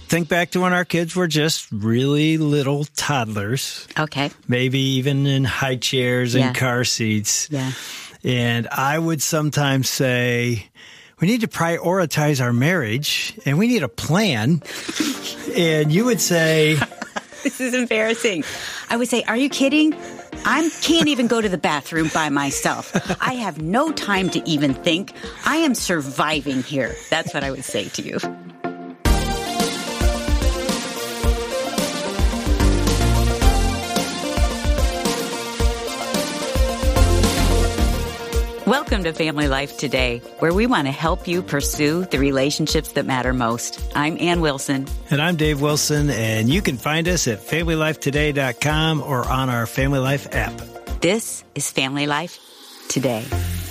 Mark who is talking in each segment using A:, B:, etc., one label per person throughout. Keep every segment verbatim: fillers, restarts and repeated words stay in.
A: think back to when our kids were just really little toddlers.
B: Okay.
A: Maybe even in high chairs and
B: Yeah.
A: car seats.
B: Yeah.
A: And I would sometimes say, we need to prioritize our marriage and we need a plan. And you would say,
B: This is embarrassing. I would say, are you kidding? I can't even go to the bathroom by myself. I have no time to even think. I am surviving here. That's what I would say to you. Welcome to Family Life Today, where we want to help you pursue the relationships that matter most. I'm Ann Wilson.
A: And I'm Dave Wilson, and you can find us at family life today dot com or on our Family Life app.
B: This is Family Life Today.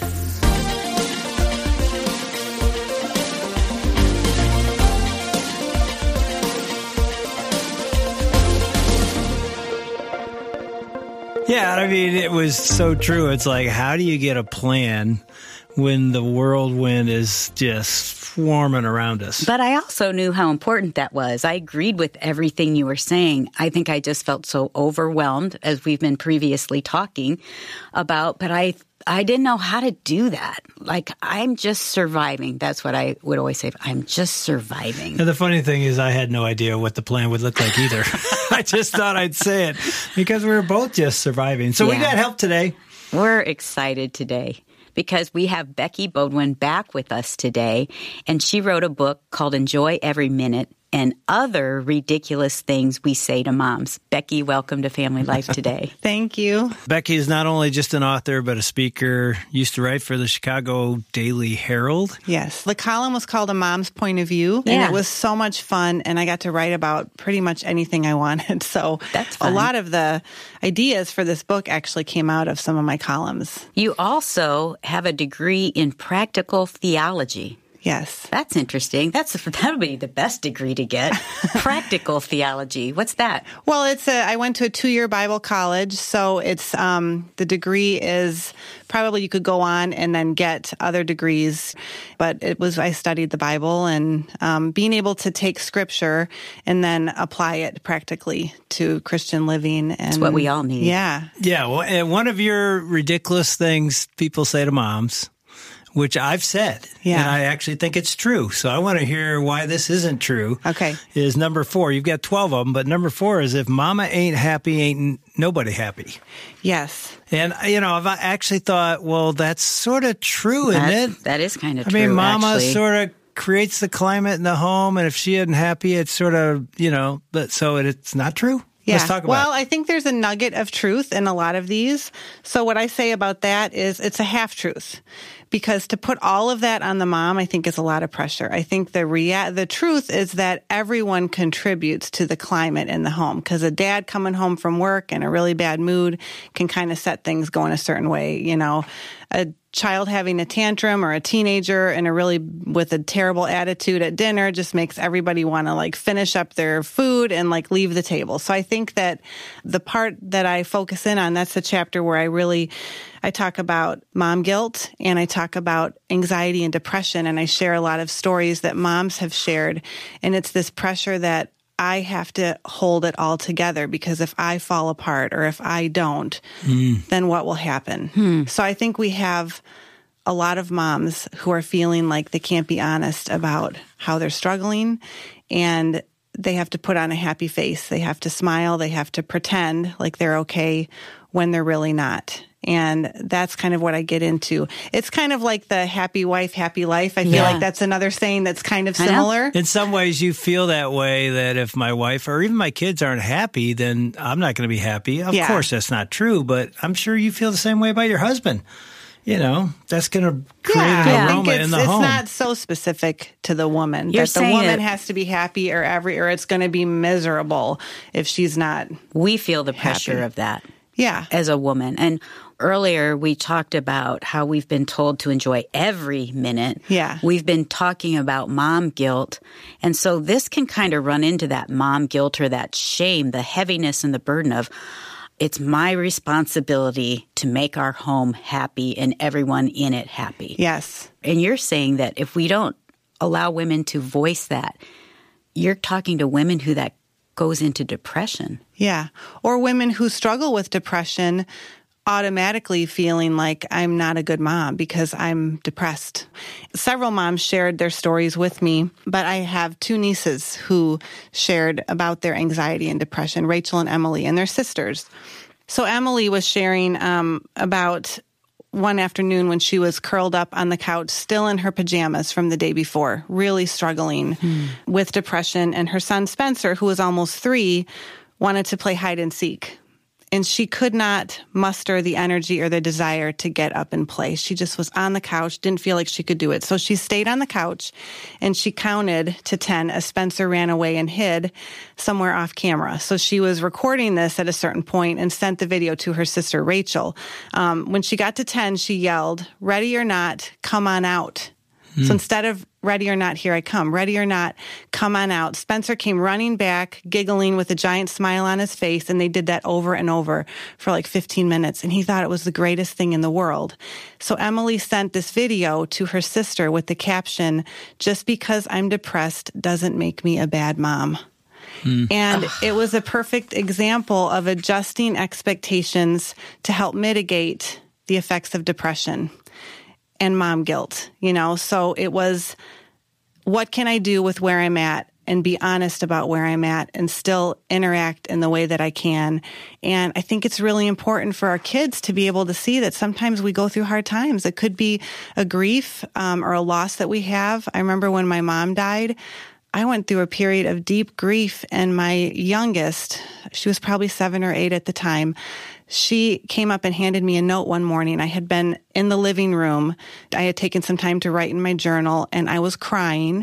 A: Yeah, I mean, it was so true. It's like, how do you get a plan when the whirlwind is just swarming around us?
B: But I also knew how important that was. I agreed with everything you were saying. I think I just felt so overwhelmed, as we've been previously talking about, but I I didn't know how to do that. Like, I'm just surviving. That's what I would always say. I'm just surviving.
A: And the funny thing is, I had no idea what the plan would look like either. I just thought I'd say it because we were both just surviving. So
B: Yeah.
A: we got help today.
B: We're excited today because we have Becky Bodwin back with us today, and she wrote a book called Enjoy Every Minute and Other Ridiculous Things We Say to Moms. Becky, welcome to Family Life Today.
C: Thank you.
A: Becky is not only just an author, but a speaker. Used to write for the Chicago Daily Herald.
C: Yes. The column was called A Mom's Point of View,
B: Yeah.
C: and it was so much fun, and I got to write about pretty much anything I wanted. So
B: That's
C: a
B: fun.
C: lot of the ideas for this book actually came out of some of my columns.
B: You also have a degree in practical theology.
C: Yes.
B: That's interesting. That's that would be the best degree to get. Practical theology. What's that?
C: Well, it's a, I went to a two-year Bible college, so it's um, the degree is probably you could go on and then get other degrees, but it was I studied the Bible and um, being able to take Scripture and then apply it practically to Christian living. And
B: It's what we all need.
C: Yeah.
A: Yeah, well, and one of your ridiculous things people say to moms, which I've said,
C: Yeah.
A: and I actually think it's true. So I want to hear why this isn't true.
C: Okay.
A: Is number four. You've got twelve of them, but number four is if mama ain't happy, ain't nobody happy.
C: Yes.
A: And, you know, I've actually thought, well, that's sort of true, isn't
B: That,
A: it?
B: that is kind of
A: I
B: true.
A: mean, mama
B: actually.
A: sort of creates the climate in the home, and if she isn't happy, it's sort of, you know, but so it, it's not true?
C: Yeah.
A: Let's talk about
C: well,
A: it.
C: I think there's a nugget of truth in a lot of these. So what I say about that is it's a half truth. Because to put all of that on the mom, I think is a lot of pressure. I think the rea- the truth is that everyone contributes to the climate in the home. Because a dad coming home from work in a really bad mood can kind of set things going a certain way. You know, a child having a tantrum or a teenager in a really with a terrible attitude at dinner just makes everybody want to like finish up their food and like leave the table. So I think that the part that I focus in on, that's the chapter where I really I talk about mom guilt and I talk about anxiety and depression, and I share a lot of stories that moms have shared. And it's this pressure that I have to hold it all together because if I fall apart or if I don't, mm. then what will happen? Hmm. So I think we have a lot of moms who are feeling like they can't be honest about how they're struggling, and they have to put on a happy face. They have to smile. They have to pretend like they're okay when they're really not. And that's kind of what I get into. It's kind of like the happy wife, happy life. I feel
B: Yeah.
C: like that's another saying that's kind of
B: I know.
C: similar.
A: In some ways, you feel that way, that if my wife or even my kids aren't happy, then I'm not going to be happy. Of
C: Yeah.
A: course, that's not true, but I'm sure you feel the same way about your husband. You know, that's going to create
C: Yeah,
A: an
C: I think
A: aroma
C: it's,
A: in the
C: it's
A: home.
C: not so specific to the woman.
B: You're
C: that the
B: saying
C: woman
B: it-
C: has to be happy or every, or it's going to be miserable if she's not.
B: We feel the pressure
C: Happy.
B: of that.
C: Yeah.
B: As a woman. And earlier we talked about how we've been told to enjoy every minute.
C: Yeah.
B: We've been talking about mom guilt. And so this can kind of run into that mom guilt or that shame, the heaviness and the burden of, it's my responsibility to make our home happy and everyone in it happy.
C: Yes.
B: And you're saying that if we don't allow women to voice that, you're talking to women who that goes into depression.
C: Yeah. Or women who struggle with depression automatically feeling like I'm not a good mom because I'm depressed. Several moms shared their stories with me, but I have two nieces who shared about their anxiety and depression, Rachel and Emily, and they're sisters. So Emily was sharing um, about one afternoon when she was curled up on the couch, still in her pajamas from the day before, really struggling hmm. with depression. And her son, Spencer, who was almost three, wanted to play hide and seek. And she could not muster the energy or the desire to get up and play. She just was on the couch, didn't feel like she could do it. So she stayed on the couch and she counted to ten as Spencer ran away and hid somewhere off camera. So she was recording this at a certain point and sent the video to her sister, Rachel. Um, when she got to ten, she yelled, "Ready or not, come on out." Hmm. So instead of "Ready or not, here I come," "Ready or not, come on out," Spencer came running back, giggling with a giant smile on his face, and they did that over and over for like fifteen minutes, and he thought it was the greatest thing in the world. So Emily sent this video to her sister with the caption, "Just because I'm depressed doesn't make me a bad mom." Mm. And Ugh. It was a perfect example of adjusting expectations to help mitigate the effects of depression and mom guilt, you know? So it was, what can I do with where I'm at and be honest about where I'm at and still interact in the way that I can? And I think it's really important for our kids to be able to see that sometimes we go through hard times. It could be a grief um, or a loss that we have. I remember when my mom died, I went through a period of deep grief, and my youngest, she was probably seven or eight at the time, she came up and handed me a note one morning. I had been in the living room. I had taken some time to write in my journal, and I was crying.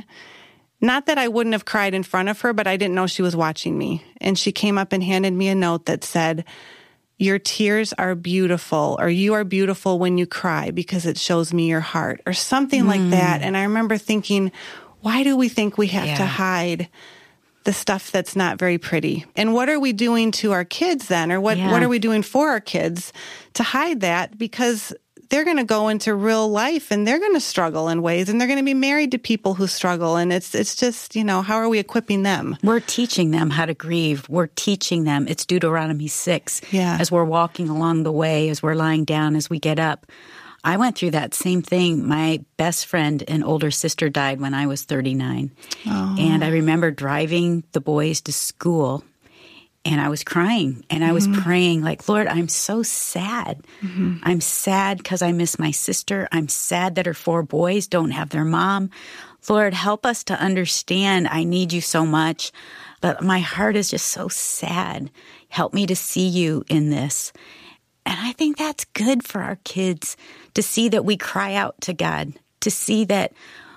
C: Not that I wouldn't have cried in front of her, but I didn't know she was watching me. And she came up and handed me a note that said, "Your tears are beautiful," or "You are beautiful when you cry because it shows me your heart," or something mm. like that. And I remember thinking, why do we think we have yeah. to hide the stuff that's not very pretty? And what are we doing to our kids then? Or what, yeah. what are we doing for our kids to hide that? Because they're going to go into real life and they're going to struggle in ways, and they're going to be married to people who struggle. And it's it's just, you know, how are we equipping them?
B: We're teaching them how to grieve. We're teaching them. It's Deuteronomy six.
C: Yeah.
B: As we're walking along the way, as we're lying down, as we get up. I went through that same thing. My best friend and older sister died when I was thirty-nine. Oh. And I remember driving the boys to school, and I was crying, and I was mm-hmm. praying like, Lord, I'm so sad. Mm-hmm. I'm sad because I miss my sister. I'm sad that her four boys don't have their mom. Lord, help us to understand I need you so much, but my heart is just so sad. Help me to see you in this. And I think that's good for our kids to see that we cry out to God, to see that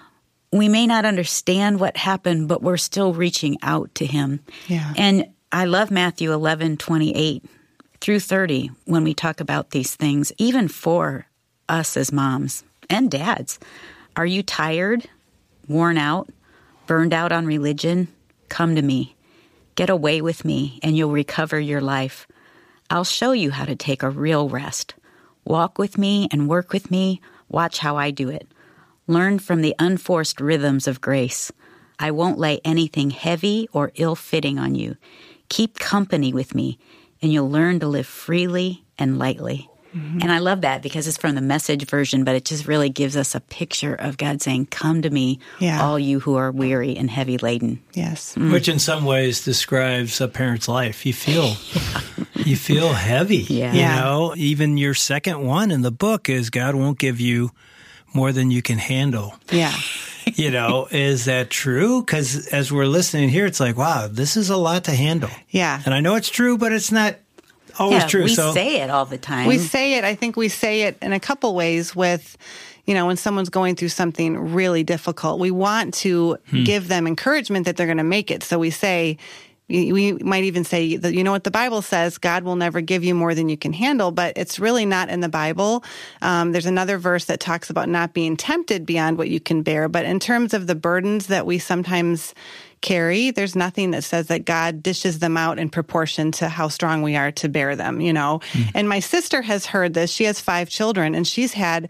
B: we may not understand what happened, but we're still reaching out to Him.
C: Yeah.
B: And I love Matthew eleven, twenty-eight through thirty when we talk about these things, even for us as moms and dads. Are you tired, worn out, burned out on religion? Come to me. Get away with me, and you'll recover your life. I'll show you how to take a real rest. Walk with me and work with me. Watch how I do it. Learn from the unforced rhythms of grace. I won't lay anything heavy or ill-fitting on you. Keep company with me, and you'll learn to live freely and lightly. Mm-hmm. And I love that because it's from the Message version, but it just really gives us a picture of God saying, come to me, yeah. all you who are weary and heavy laden.
C: Yes.
A: Mm. Which in some ways describes a parent's life. You feel you feel heavy.
B: Yeah.
A: You
C: yeah.
A: know, even your second one in the book is God won't give you more than you can handle.
C: Yeah.
A: You know, is that true? Because as we're listening here, it's like, wow, this is a lot to handle.
C: Yeah.
A: And I know it's true, but it's not always
B: yeah,
A: true.
B: We
A: so.
B: say it all the time.
C: We say it. I think we say it in a couple ways with, you know, when someone's going through something really difficult, we want to hmm. give them encouragement that they're going to make it. So we say, we might even say that, you know what the Bible says, God will never give you more than you can handle, but it's really not in the Bible. Um, there's another verse that talks about not being tempted beyond what you can bear. But in terms of the burdens that we sometimes carry, there's nothing that says that God dishes them out in proportion to how strong we are to bear them, you know. Mm. And my sister has heard this. She has five children, and she's had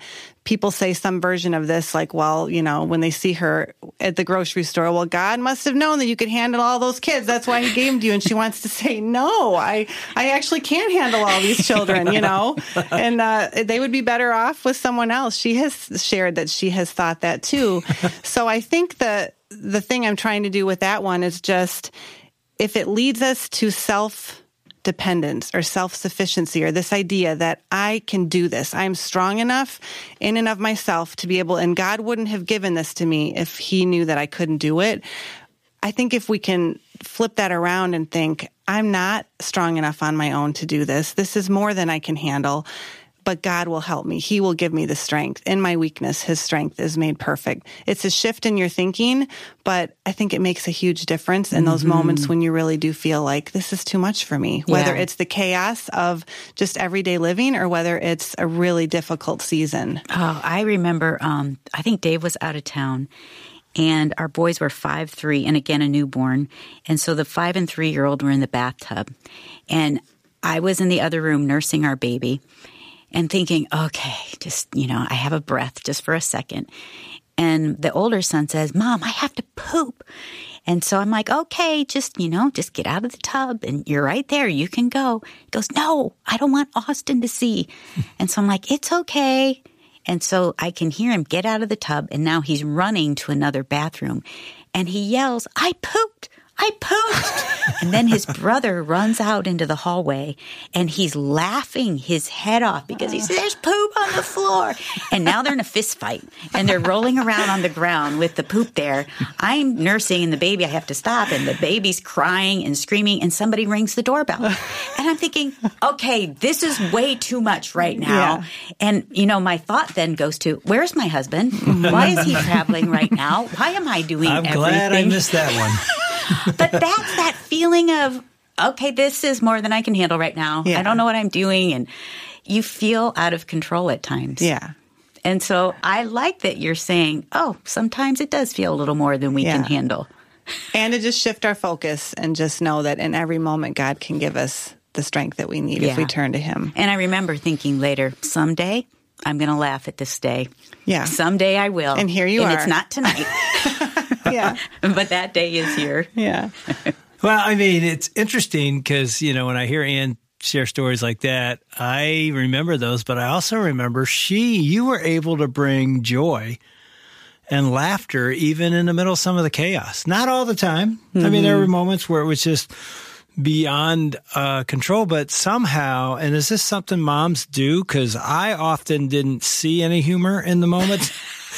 C: people say some version of this, like, well, you know, when they see her at the grocery store, well, God must have known that you could handle all those kids. That's why he gave them to you. And she wants to say, no, I, I actually can't handle all these children, you know, and uh, they would be better off with someone else. She has shared that she has thought that too. So I think that the thing I'm trying to do with that one is just, if it leads us to self dependence or self-sufficiency, or this idea that I can do this, I'm strong enough in and of myself to be able, and God wouldn't have given this to me if he knew that I couldn't do it. I think if we can flip that around and think, I'm not strong enough on my own to do this. This is more than I can handle. But God will help me. He will give me the strength. In my weakness, his strength is made perfect. It's a shift in your thinking, but I think it makes a huge difference in those mm-hmm. moments when you really do feel like this is too much for me, whether yeah. it's the chaos of just everyday living or whether it's a really difficult season.
B: Oh, I remember, um, I think Dave was out of town. And our boys were five, three, and again, a newborn. And so the five and three-year-old were in the bathtub. And I was in the other room nursing our baby. And thinking, okay, just, you know, I have a breath just for a second. And the older son says, Mom, I have to poop. And so I'm like, okay, just, you know, just get out of the tub and you're right there. You can go. He goes, no, I don't want Austin to see. And so I'm like, it's okay. And so I can hear him get out of the tub. And now he's running to another bathroom. And he yells, I pooped. I pooped. And then his brother runs out into the hallway and he's laughing his head off because he says, there's poop on the floor. And now they're in a fist fight and they're rolling around on the ground with the poop there. I'm nursing and the baby, I have to stop, and the baby's crying and screaming and somebody rings the doorbell. And I'm thinking, okay, this is way too much right now. Yeah. And, you know, my thought then goes to, where's my husband? Why is he traveling right now? Why am I doing
A: I'm
B: everything?
A: I'm glad I missed that one.
B: But that's that feeling of, okay, this is more than I can handle right now. Yeah. I don't know what I'm doing. And you feel out of control at times.
C: Yeah.
B: And so I like that you're saying, oh, sometimes it does feel a little more than we yeah. can handle.
C: And to just shift our focus and just know that in every moment, God can give us the strength that we need yeah. if we turn to him.
B: And I remember thinking later, someday I'm going to laugh at this day.
C: Yeah.
B: Someday I will.
C: And here you
B: and
C: are.
B: And it's not tonight.
C: Yeah.
B: But that day is here.
C: Yeah.
A: Well, I mean, it's interesting because, you know, when I hear Ann share stories like that, I remember those, but I also remember she, you were able to bring joy and laughter even in the middle of some of the chaos. Not all the time. Mm-hmm. I mean, there were moments where it was just beyond uh, control, but somehow, and is this something moms do? Because I often didn't see any humor in the moments.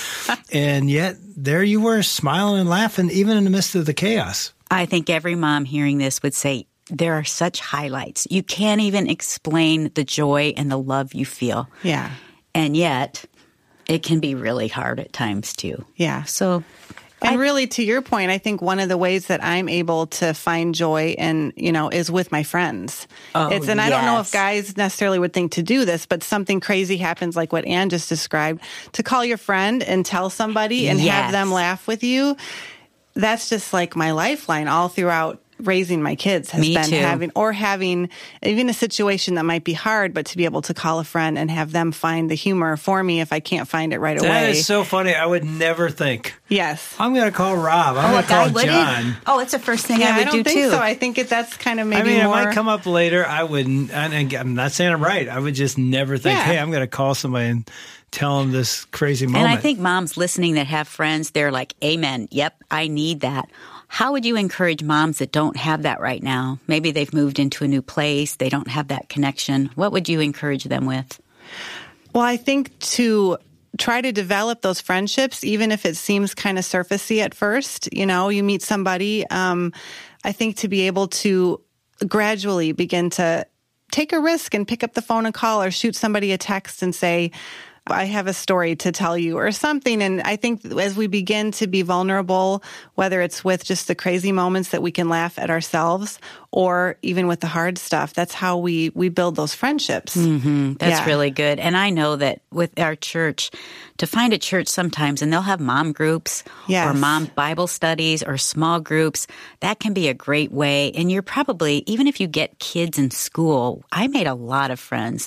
A: And yet there you were smiling and laughing even in the midst of the chaos.
B: I think every mom hearing this would say, there are such highlights. You can't even explain the joy and the love you feel.
C: Yeah.
B: And yet it can be really hard at times too.
C: Yeah.
B: So
C: And really, to your point, I think one of the ways that I'm able to find joy and, you know, is with my friends.
B: Oh,
C: it's, and I
B: yes.
C: don't know if guys necessarily would think to do this, but something crazy happens like what Ann just described. To call your friend and tell somebody and
B: yes.
C: have them laugh with you, that's just like my lifeline all throughout raising my kids has
B: Me
C: been
B: too.
C: having, or having even a situation that might be hard, but to be able to call a friend and have them find the humor for me if I can't find it right
A: that
C: away.
A: That is so funny. I would never think.
C: Yes.
A: I'm going to call Rob. I'm
B: oh,
A: going to call
B: would
A: John.
B: It? Oh, it's the first thing
C: yeah,
B: I would
C: I don't
B: do
C: think
B: too.
C: so. I think it, that's kind of maybe
A: I mean,
C: more.
A: it might come up later. I wouldn't, and I'm not saying I'm right. I would just never think,
C: Yeah.
A: hey, I'm going to call somebody and tell them this crazy moment.
B: And I think moms listening that have friends, they're like, amen. Yep, I need that. How would you encourage moms that don't have that right now? Maybe they've moved into a new place. They don't have that connection. What would you encourage them with?
C: Well, I think to try to develop those friendships, even if it seems kind of surfacey at first. You know, you meet somebody. Um, I think to be able to gradually begin to take a risk and pick up the phone and call or shoot somebody a text and say, I have a story to tell you or something. And I think as we begin to be vulnerable, whether it's with just the crazy moments that we can laugh at ourselves or even with the hard stuff, that's how we, we build those friendships.
B: Mm-hmm. That's
C: Yeah.
B: really good. And I know that with our church, to find a church sometimes, and they'll have mom groups
C: Yes.
B: or mom Bible studies or small groups, that can be a great way. And you're probably, even if you get kids in school, I made a lot of friends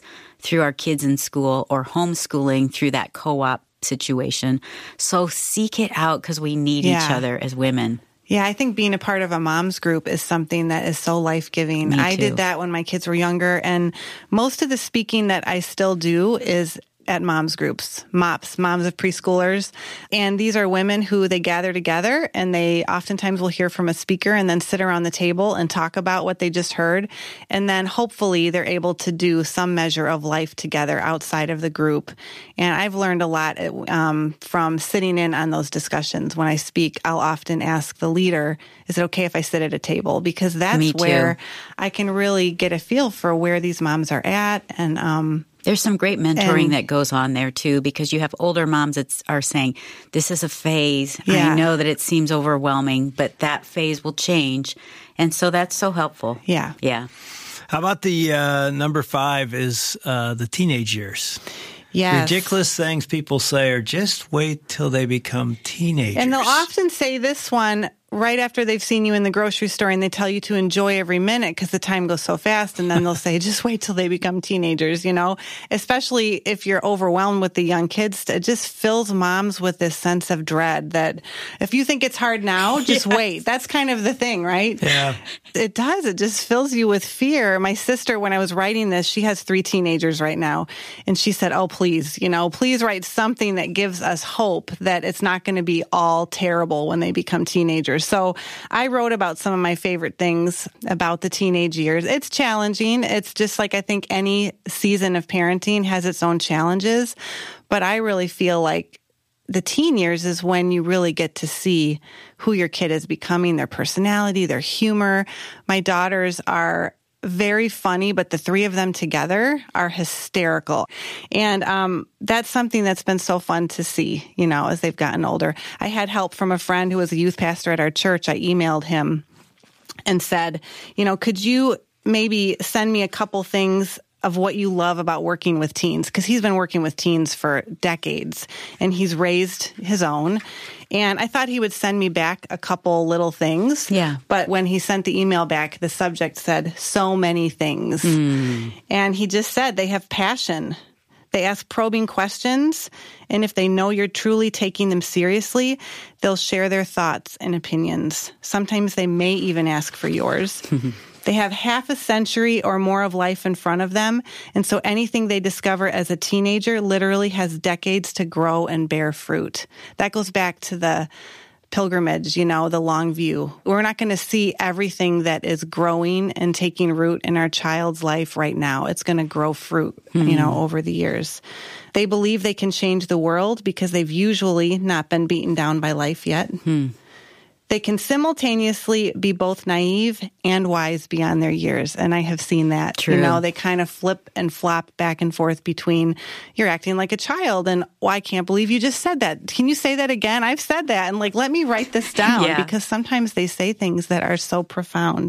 B: through our kids in school or homeschooling through that co-op situation. So seek it out because we need
C: Yeah.
B: each other as women.
C: Yeah, I think being a part of a mom's group is something that is so life-giving.
B: Me
C: I
B: too.
C: did that when my kids were younger, and most of the speaking that I still do is at moms groups, MOPS, moms of preschoolers. And these are women who they gather together, and they oftentimes will hear from a speaker and then sit around the table and talk about what they just heard. And then hopefully they're able to do some measure of life together outside of the group. And I've learned a lot um, from sitting in on those discussions. When I speak, I'll often ask the leader, is it okay if I sit at a table? Because that's
B: Me too.
C: where I can really get a feel for where these moms are at. And, um,
B: There's some great mentoring
C: And-
B: that goes on there too, because you have older moms that are saying, this is a phase.
C: Yeah.
B: I know that it seems overwhelming, but that phase will change. And so that's so helpful.
C: Yeah.
B: Yeah.
A: How about the uh, number five is uh, the teenage years?
C: yes.
A: Ridiculous things people say are just wait till they become teenagers.
C: And they'll often say this one right after they've seen you in the grocery store, and they tell you to enjoy every minute because the time goes so fast. And then they'll say, just wait till they become teenagers, you know, especially if you're overwhelmed with the young kids. It just fills moms with this sense of dread that if you think it's hard now, just
B: Yes.
C: wait. That's kind of the thing, right?
A: Yeah.
C: It does. It just fills you with fear. My sister, when I was writing this, she has three teenagers right now. And she said, oh, please, you know, please write something that gives us hope that it's not going to be all terrible when they become teenagers. So I wrote about some of my favorite things about the teenage years. It's challenging. It's just like I think any season of parenting has its own challenges. But I really feel like the teen years is when you really get to see who your kid is becoming, their personality, their humor. My daughters are very funny, but the three of them together are hysterical. And um, that's something that's been so fun to see, you know, as they've gotten older. I had help from a friend who was a youth pastor at our church. I emailed him and said, you know, could you maybe send me a couple things of what you love about working with teens? Because he's been working with teens for decades, and he's raised his own. And I thought he would send me back a couple little things.
B: Yeah.
C: But when he sent the email back, the subject said, so many things.
B: Mm.
C: And he just said they have passion. They ask probing questions. And if they know you're truly taking them seriously, they'll share their thoughts and opinions. Sometimes they may even ask for yours. They have half a century or more of life in front of them, and so anything they discover as a teenager literally has decades to grow and bear fruit. That goes back to the pilgrimage, you know, the long view. We're not going to see everything that is growing and taking root in our child's life right now. It's going to grow fruit, mm-hmm. you know, over the years. They believe they can change the world because they've usually not been beaten down by life yet.
B: Mm-hmm.
C: They can simultaneously be both naive and wise beyond their years. And I have seen that.
B: True.
C: You know, they kind of flip and flop back and forth between you're acting like a child and, oh, I can't believe you just said that. Can you say that again? I've said that. And like, let me write this down
B: Yeah.
C: because sometimes they say things that are so profound.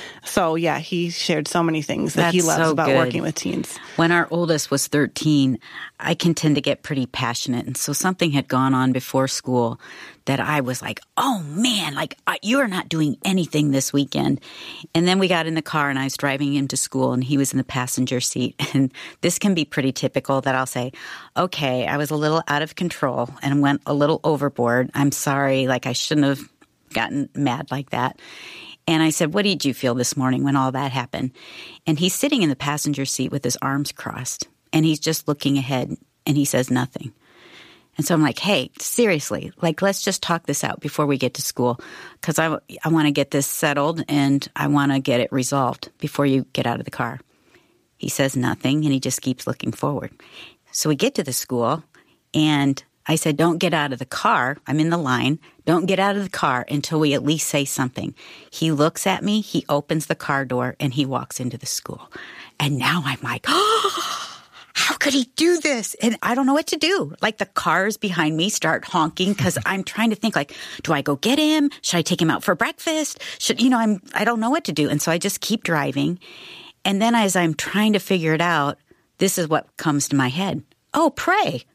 C: So yeah, he shared so many things that
B: That's
C: he loves
B: so
C: about
B: good.
C: working with teens.
B: When our oldest was thirteen, I can tend to get pretty passionate. And so something had gone on before school that I was like, oh man, like you are not doing anything this weekend. And then we got in the car and I was driving him to school and he was in the passenger seat. And this can be pretty typical that I'll say, okay, I was a little out of control and went a little overboard. I'm sorry. Like I shouldn't have gotten mad like that. And I said, what did you feel this morning when all that happened? And he's sitting in the passenger seat with his arms crossed and he's just looking ahead and he says nothing. And so I'm like, hey, seriously, like, let's just talk this out before we get to school because I, I want to get this settled and I want to get it resolved before you get out of the car. He says nothing and he just keeps looking forward. So we get to the school and I said, don't get out of the car. I'm in the line. Don't get out of the car until we at least say something. He looks at me, he opens the car door, and he walks into the school. And now I'm like, oh, how could he do this? And I don't know what to do. Like the cars behind me start honking because I'm trying to think like, do I go get him? Should I take him out for breakfast? Should, you know, I'm, I don't know what to do. And so I just keep driving. And then as I'm trying to figure it out, this is what comes to my head. Oh, pray.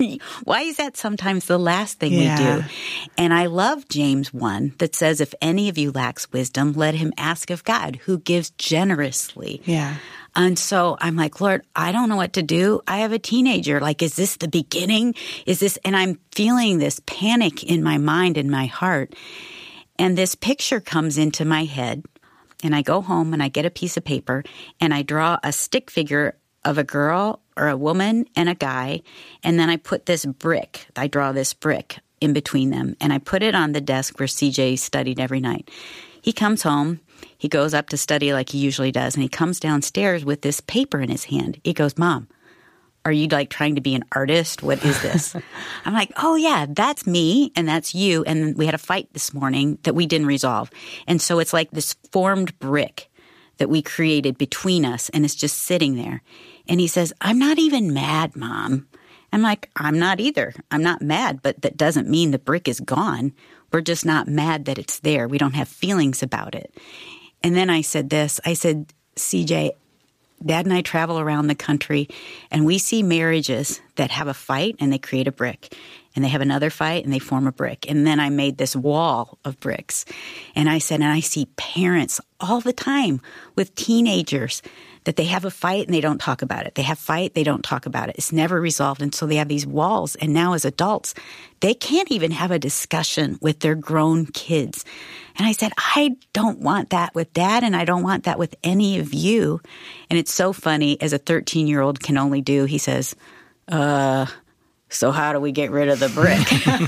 B: Why is that sometimes the last thing
C: Yeah.
B: we do? And I love James one that says, if any of you lacks wisdom, let him ask of God, who gives generously.
C: Yeah.
B: And so I'm like, Lord, I don't know what to do. I have a teenager. Like, is this the beginning? Is this, and I'm feeling this panic in my mind and my heart. And this picture comes into my head, and I go home and I get a piece of paper and I draw a stick figure of a girl or a woman and a guy. And then I put this brick, I draw this brick in between them, and I put it on the desk where C J studied every night. He comes home, he goes up to study like he usually does, and he comes downstairs with this paper in his hand. He goes, Mom, are you like trying to be an artist? What is this? I'm like, oh yeah, that's me and that's you. And we had a fight this morning that we didn't resolve. And so it's like this formed brick that we created between us, and it's just sitting there. And he says, I'm not even mad, Mom. I'm like, I'm not either. I'm not mad, but that doesn't mean the brick is gone. We're just not mad that it's there. We don't have feelings about it. And then I said this, I said, C J, Dad and I travel around the country, and we see marriages that have a fight and they create a brick, and they have another fight and they form a brick. And then I made this wall of bricks. And I said, and I see parents all the time with teenagers that they have a fight and they don't talk about it. They have fight, they don't talk about it. It's never resolved. And so they have these walls. And now as adults, they can't even have a discussion with their grown kids. And I said, I don't want that with Dad, and I don't want that with any of you. And it's so funny, as a thirteen-year-old can only do, he says, uh... so how do we get rid of the brick?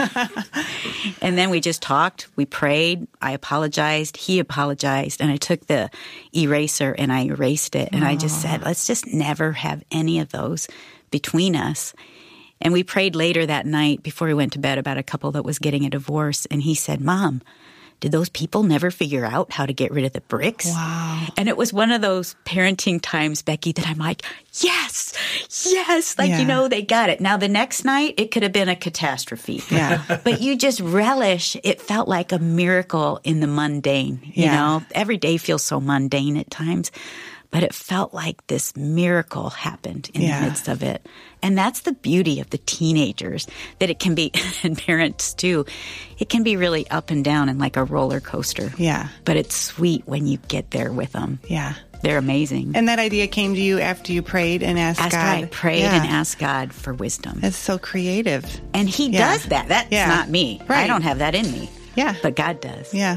B: And then we just talked. We prayed. I apologized. He apologized. And I took the eraser and I erased it. And Aww. I just said, let's just never have any of those between us. And we prayed later that night before we went to bed about a couple that was getting a divorce. And he said, Mom, did those people never figure out how to get rid of the bricks?
C: Wow.
B: And it was one of those parenting times, Becky, that I'm like, yes, yes. Like, yeah. you know, they got it. Now, the next night, it could have been a catastrophe.
C: Yeah.
B: But you just relish. It felt like a miracle in the mundane. You
C: yeah.
B: know, every day feels so mundane at times. But it felt like this miracle happened in yeah. the midst of it. And that's the beauty of the teenagers, that it can be, and parents too, it can be really up and down and like a roller coaster.
C: Yeah.
B: But it's sweet when you get there with them.
C: Yeah.
B: They're amazing.
C: And that idea came to you after you prayed and asked
B: after
C: God.
B: After I prayed
C: yeah.
B: and asked God for wisdom.
C: It's so creative.
B: And He yeah. does that. That's
C: yeah.
B: not me.
C: Right.
B: I don't have that in me.
C: Yeah.
B: But God does.
C: Yeah.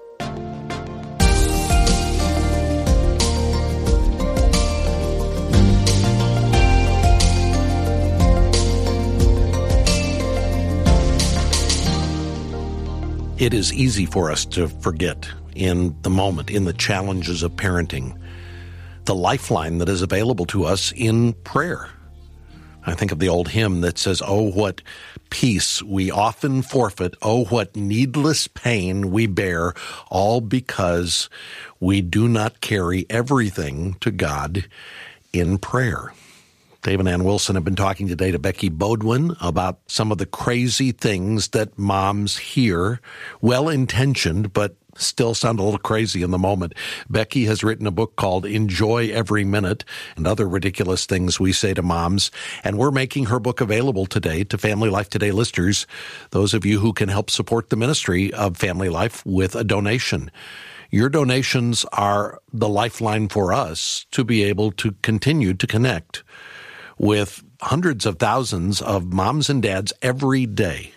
D: It is easy for us to forget in the moment, in the challenges of parenting, the lifeline that is available to us in prayer. I think of the old hymn that says, oh, what peace we often forfeit, oh, what needless pain we bear, all because we do not carry everything to God in prayer. Dave and Ann Wilson have been talking today to Becky Bodwin about some of the crazy things that moms hear, well-intentioned, but still sound a little crazy in the moment. Becky has written a book called Enjoy Every Minute and Other Ridiculous Things We Say to Moms, and we're making her book available today to Family Life Today listeners, those of you who can help support the ministry of Family Life with a donation. Your donations are the lifeline for us to be able to continue to connect with hundreds of thousands of moms and dads every day.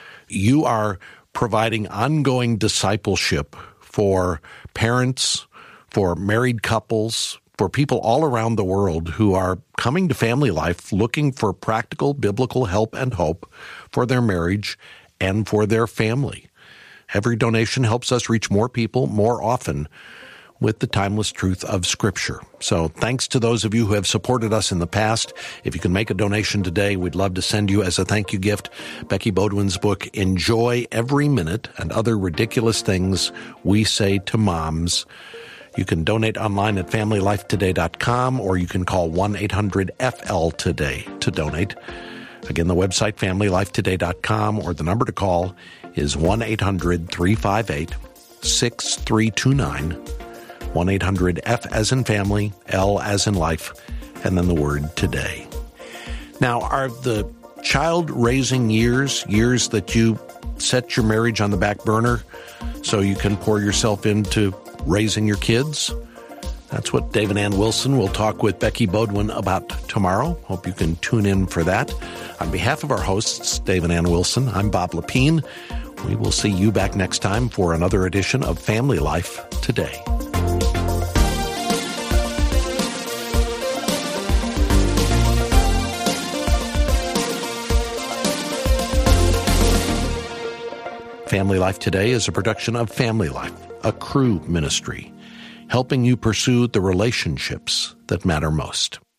D: You are providing ongoing discipleship for parents, for married couples, for people all around the world who are coming to Family Life looking for practical biblical help and hope for their marriage and for their family. Every donation helps us reach more people more often with the timeless truth of Scripture. So thanks to those of you who have supported us in the past. If you can make a donation today, we'd love to send you as a thank you gift Becky Bodwin's book, Enjoy Every Minute and Other Ridiculous Things We Say to Moms. You can donate online at family life today dot com, or you can call one eight hundred F L today to donate. Again, the website family life today dot com, or the number to call is one eight hundred three five eight six three two nine. one eight hundred F as in family, L as in life, and then the word today. Now, are the child-raising years, years that you set your marriage on the back burner so you can pour yourself into raising your kids? That's what Dave and Ann Wilson will talk with Becky Bodwin about tomorrow. Hope you can tune in for that. On behalf of our hosts, Dave and Ann Wilson, I'm Bob Lepine. We will see you back next time for another edition of Family Life Today. Family Life Today is a production of Family Life, a Cru ministry, helping you pursue the relationships that matter most.